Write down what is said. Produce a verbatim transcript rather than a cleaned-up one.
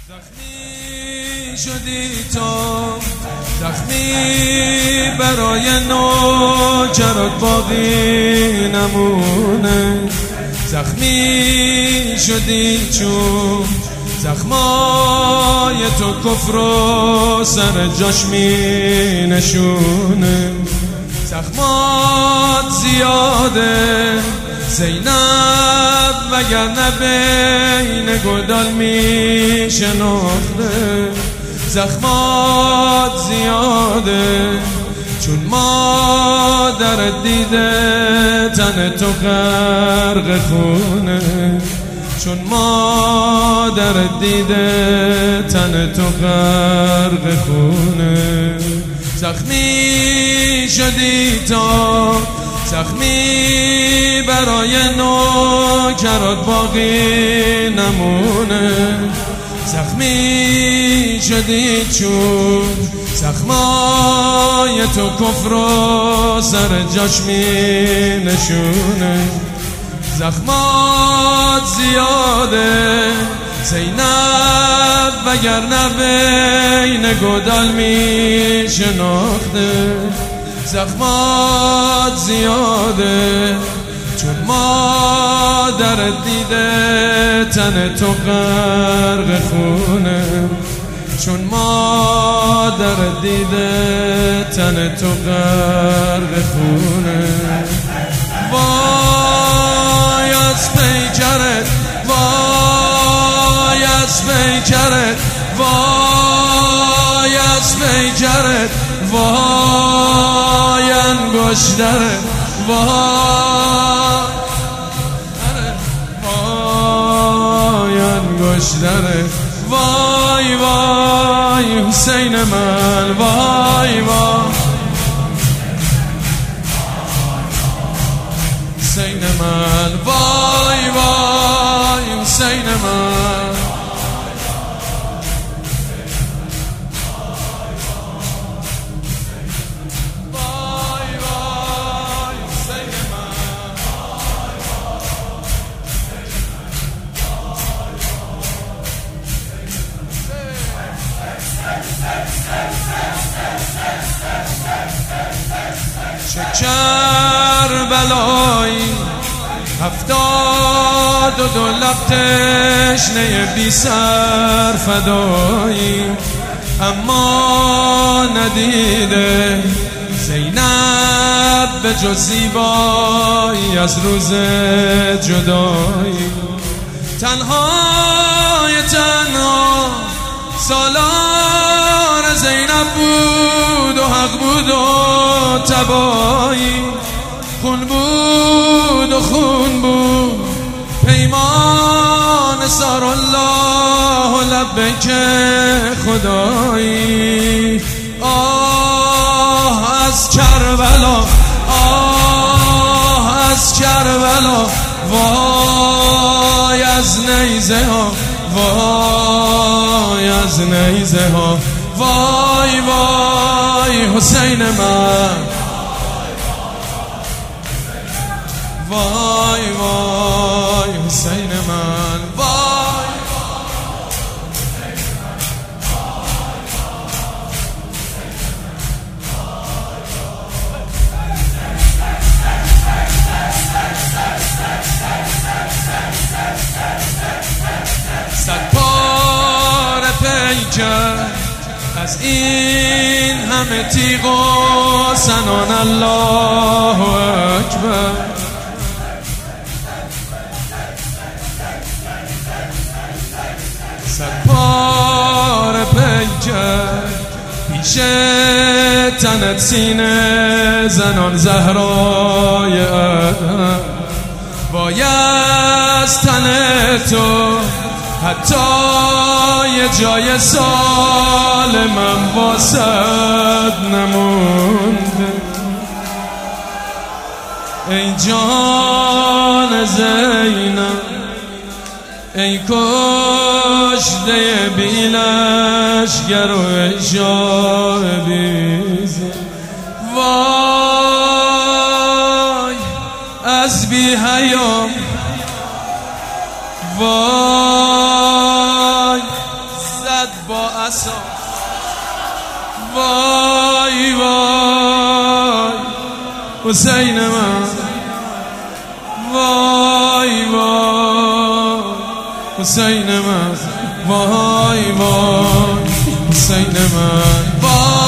زخمی شدی تو، زخمی برای نوکرات باقی نمونه. زخمی شدی چون زخمای تو کفر و سر جاش می نشونه. زخمات زیاده زینب وگرنه بین گودال می شناخته. زخمات زیاده چون مادر دیده تن تو غرق خونه. چون مادر دیده تن تو غرق خونه. زخمی شدی تو، زخمی برای نوکرات باقی نمونه. زخمی شدی چون زخمای تو کفر و سر جاش می نشونه. زخمات زیاده زینب وگرنه بین گودال می شناخته. زخمات زیاده چون مادر دیده تن تو غرق خونه. چون مادر دیده تن تو غرق خونه. وای از پیکرت، وای از پیکرت، وای از پیکرت، وای انگشترت، وای وای انگشترت، وای وای حسین من، وای وای حسین من، وای وای حسین من. چه کربلایی هفتاد و دو لب تشنه بی سر فدایی، اما ندیده زینب به جز زیبایی از روز جدایی. تنهای تنها سالار زینب بود و حق بود و تبایی. خون بود و خون بود پیمان سار الله و لبیک خدایی. آه از کربلا، آه از کربلا، وای از نیزه ها، وای از نیزه ها، وای وای حسین من، وای وای حسین من، وای صد پاره پیکر از این همه تیغ و سنان الله اکبر. صد پاره پیکر پیش تنت سینه زنان زهرای ادم. وای از تن تو حتی یه جای سالمم واسد نمونده. ای جان زینب، ای کشته بی لشگر و ای شاه بیزه. وای از بی حیا، وای هستا وای وای حسین من وای وای حسین من وای وای حسین من وای